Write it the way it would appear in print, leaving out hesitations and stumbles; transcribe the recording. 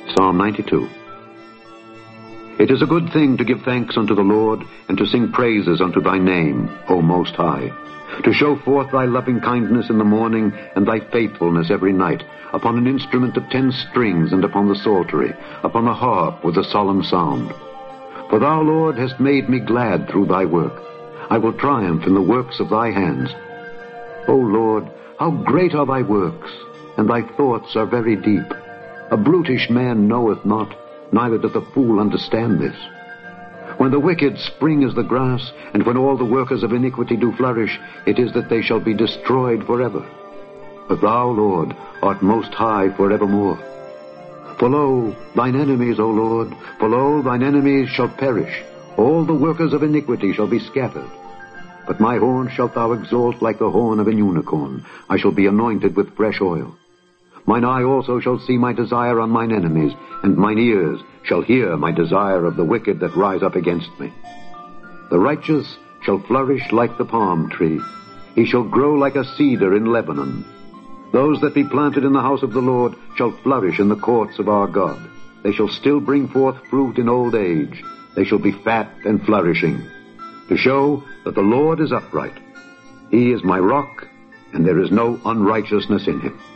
Psalm 92. It is a good thing to give thanks unto the Lord, and to sing praises unto thy name, O Most High, to show forth thy loving kindness in the morning, and thy faithfulness every night, upon an instrument of 10 strings, and upon the psaltery, upon the harp with a solemn sound. For thou, Lord, hast made me glad through thy work. I will triumph in the works of thy hands. O Lord, how great are thy works, and thy thoughts are very deep. A brutish man knoweth not, neither doth a fool understand this. When the wicked spring as the grass, and when all the workers of iniquity do flourish, it is that they shall be destroyed forever. But thou, Lord, art most high forevermore. For lo, thine enemies, O Lord, for lo, thine enemies shall perish. All the workers of iniquity shall be scattered. But my horn shalt thou exalt like the horn of an unicorn. I shall be anointed with fresh oil. Mine eye also shall see my desire on mine enemies, and mine ears shall hear my desire of the wicked that rise up against me. The righteous shall flourish like the palm tree. He shall grow like a cedar in Lebanon. Those that be planted in the house of the Lord shall flourish in the courts of our God. They shall still bring forth fruit in old age. They shall be fat and flourishing, to show that the Lord is upright. He is my rock, and there is no unrighteousness in him.